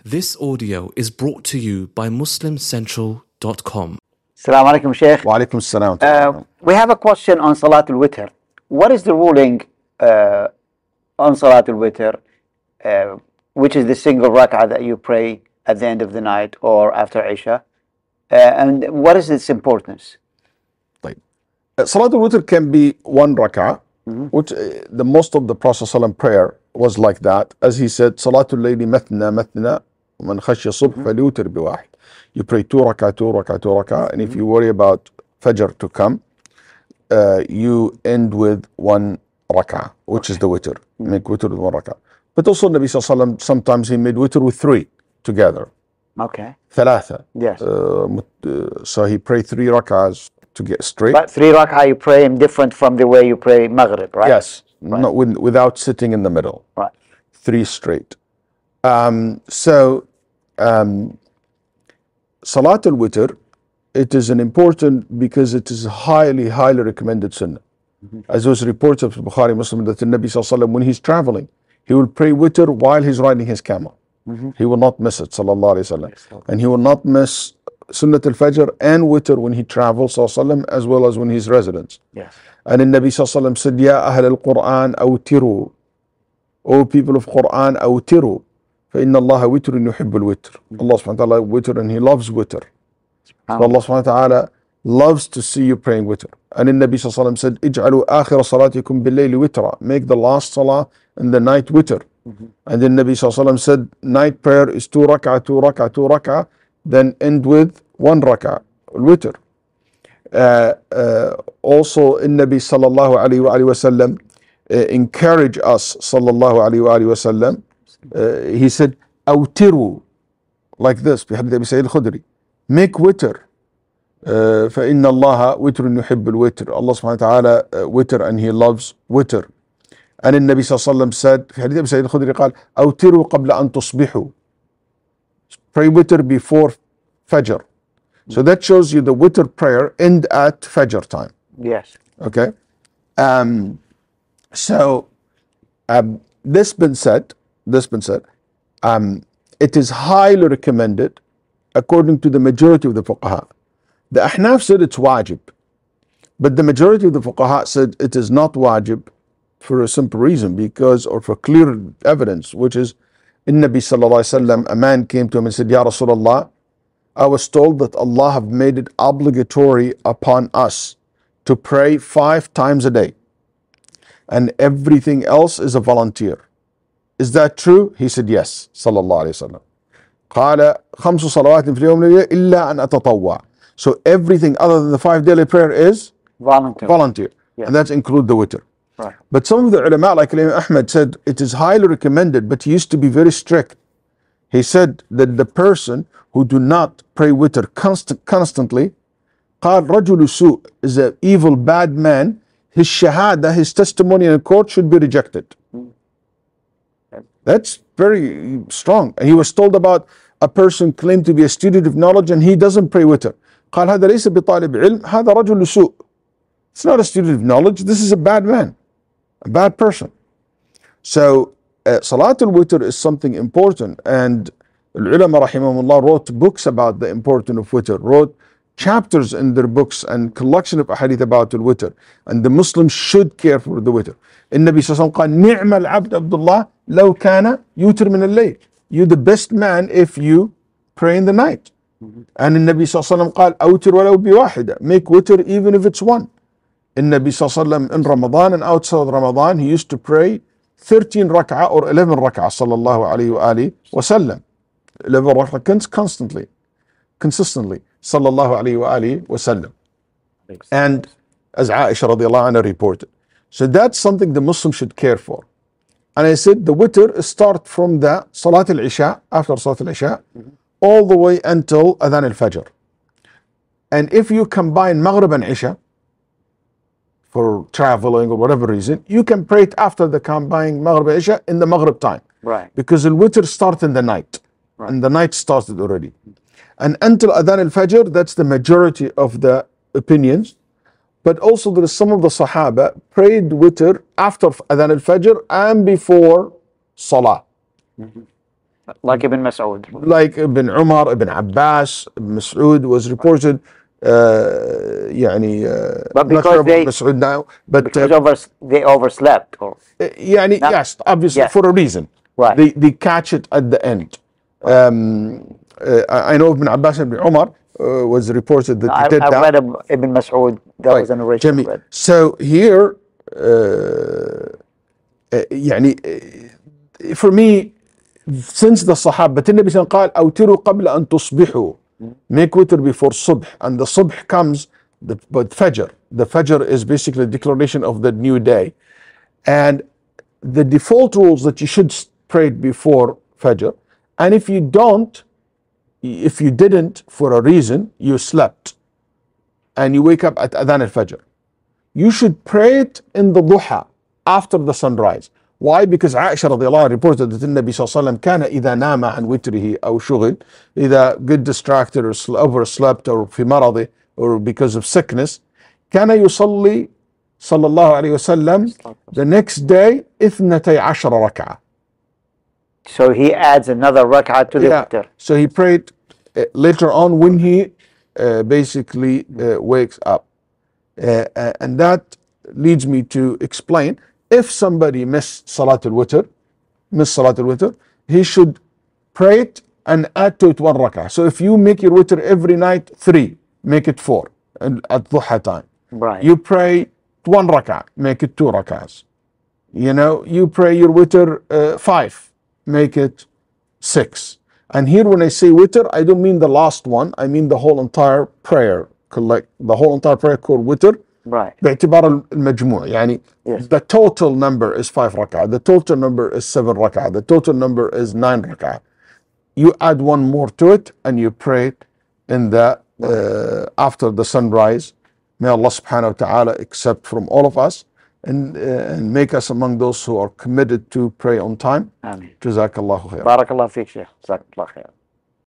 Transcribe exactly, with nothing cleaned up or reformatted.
This audio is brought to you by Muslim Central dot com. Assalamu alaikum, Sheikh. Wa alaikum salam. Uh, we have a question on Salatul Witr. What is the ruling uh, on Salatul Witr, uh, which is the single rak'ah that you pray at the end of the night or after Isha? Uh, and what is its importance? طيب. Salatul Witr can be one rak'ah, mm-hmm. which uh, the most of the Prophet ﷺ prayer was like that. As he said, Salatul Layli mathna mathna, man khashya subh falyutir biwahid. You pray two rak'ah, two rak'ah, two rak'ah, and if you worry about Fajr to come, uh, you end with one rak'ah, which okay. is the witr. Mm-hmm. Make witr with one rak'ah. But also Nabi Sallallahu Alaihi Wasallam, sometimes he made witr with three together. Okay. Thalatha. Yes. Uh, uh, so he prayed three rak'ahs to get straight. But three rak'ah you pray him different from the way you pray Maghrib, right? Yes. Right. Not with, without sitting in the middle. Right. Three straight. Um, so, um, Salatul Witr, it is an important because it is highly, highly recommended sunnah. Mm-hmm. As was reported of Bukhari Muslim that the Nabi Sallallahu Alaihi Wasallam, when he's traveling, he will pray witr while he's riding his camel. Mm-hmm. He will not miss it, Sallallahu Alaihi Wasallam. Yes, okay. And he will not miss Sunnat al-Fajr and witr when he travels, Sallallahu Alaihi Wasallam, as well as when he's residents. Yes. And the Nabi Sallallahu Alaihi Wasallam said, Ya Ahl al-Quran awtiru, O people of Quran, awtiru. فإن الله وتر يحب الوتر. Allah subhanahu wa ta'ala witr and he loves witr. So Allah subhanahu wa ta'ala loves to see you praying witr. And the Nabi sallallahu alayhi wa sallam said, اجعلوا آخر صلاتكم بالليل وترا. Make the last salah in the night witr. Mm-hmm. And then Nabi sallallahu alayhi wa sallam said, night prayer is two rak'ah, two rak'ah, two rak'ah. Then end with one rak'ah, witr. Uh, uh, also, in Nabi sallallahu alayhi wa sallam uh, encourage us sallallahu alayhi wa sallam. Uh, he said, أوتروا, like this, بحديث أبي سعيد الخدري, make witr. Uh, فإن الله وتر يحب الوتر. Allah subhanahu wa ta'ala uh, witr and he loves witr. And the Nabi sallallahu alayhi wa sallam said, في حديث أبي سعيد الخدري قال, أوتروا قبل أن تصبحوا. Pray witr before Fajr. So that shows you the witr prayer end at Fajr time. Yes. Okay. Um, so, um, this been said, This been said, um, it is highly recommended according to the majority of the fuqaha. The Ahnaf said it's wajib, but the majority of the fuqaha said it is not wajib for a simple reason, because, or for clear evidence, which is, in Nabi sallallahu alaihi wasallam, a man came to him and said, Ya Rasulullah, I was told that Allah have made it obligatory upon us to pray five times a day, and everything else is a volunteer. Is that true? He said, yes. Sallallahu alayhi wa sallam. قال خمس صلوات في اليوم والليلة إلا أن أتطوع. So everything other than the five daily prayer is volunteer. Volunteer. Yeah. And that include the witr. Right. But some of the ulama, like Imam Ahmad, said it is highly recommended, but he used to be very strict. He said that the person who do not pray witr constant, constantly, قال رجل سوء, is an evil, bad man. His shahada, his testimony in court should be rejected. That's very strong. And he was told about a person claimed to be a student of knowledge and he doesn't pray witr. قال هذا ليس بطالب علم, هذا رجل سوء. It's not a student of knowledge. This is a bad man, a bad person. So uh, Salatul Witr is something important, and ulama rahimahumullah wrote books about the importance of witr, wrote chapters in their books and collection of ahadith about the witr, and the Muslims should care for the witr. In Nabi sallallahu alaihi wasallam قال نعم العبد عبد الله لو كان يوتر من الليل. You're the best man if you pray in the night. Mm-hmm. And in Nabi sallallahu alaihi wasallam قال أوتر ولو بواحدة. Make witr even if it's one. In Nabi sallallahu alaihi wasallam in Ramadan and outside Ramadan, he used to pray thirteen rak'ah or eleven rak'ah sallallahu alaihi wa alihi wasallam. eleven rak'ah constantly, consistently sallallahu alaihi wa alihi wasallam. And as Aisha radiallahu anha reported. So that's something the Muslim should care for. And I said the witr start from the Salat al-Isha, after Salat al-Isha, mm-hmm. all the way until Adhan al-Fajr. And if you combine Maghrib and Isha, for traveling or whatever reason, you can pray it after the combined Maghrib and Isha in the Maghrib time. Right. Because the witr starts in the night. Right. And the night started already. And until Adhan al-Fajr, that's the majority of the opinions. But also there is some of the Sahaba prayed witr after Adhan al-Fajr and before Salah. Mm-hmm. Like Ibn Mas'ud. Like Ibn Umar, Ibn Abbas, Ibn Mas'ud was reported. Uh, يعني, uh, But I'm not because sure about they- Mas'ud now, but Because uh, over, they overslept. Or, يعني, No. yes, obviously Yeah. for a reason. Right. They they catch it at the end. Um, uh, I I know Ibn Abbas and Ibn Umar uh, was reported that I, he did I that. read Ab- Ibn Mas'ud. That Right. was an original جميل. read. So here uh, uh, يعني uh, for me, since the Sahaba, النبي صلى الله عليه وسلم قال أوتروا قبل أن تصبحوا, make witr before subh, and the subh comes the but fajr. The fajr is basically the declaration of the new day, and the default rules that you should pray it before fajr, and if you don't, if you didn't for a reason, you slept, and you wake up at adhan al-fajr, you should pray it in the duha after the sunrise. Why? Because Aisha رضي الله عنها reported that the Nabi صلى الله عليه وسلم كان إذا نام عن وتره أو شغل, إذا get distracted or overslept or في مرضه or because of sickness, كان يصلي صلى الله عليه وسلم the next day اثنتي عشر ركعة. So he adds another rak'ah to the Yeah. witr. So he prayed uh, later on when he uh, basically uh, wakes up. Uh, uh, and that leads me to explain, if somebody missed Salat al-Witr, missed Salat al-Witr, he should pray it and add to it one rak'ah. So if you make your witr every night three, make it four and at duha time. Right. You pray one rak'ah, make it two rak'ahs. You know, you pray your witr uh, five, make it six. And here when I say witr, I don't mean the last one, I mean the whole entire prayer. Collect the whole entire prayer called witr. Right. باعتبار المجموع يعني Yes. the total number is five rak'ah, the total number is seven rak'ah, the total number is nine rak'ah. You add one more to it and you pray it in the uh, after the sunrise. May Allah subhanahu wa ta'ala accept from all of us and, uh, and make us among those who are committed to pray on time. Ameen. Jazakallahu khair. Barakallah fiqh, Sheikh. Jazakallah khair.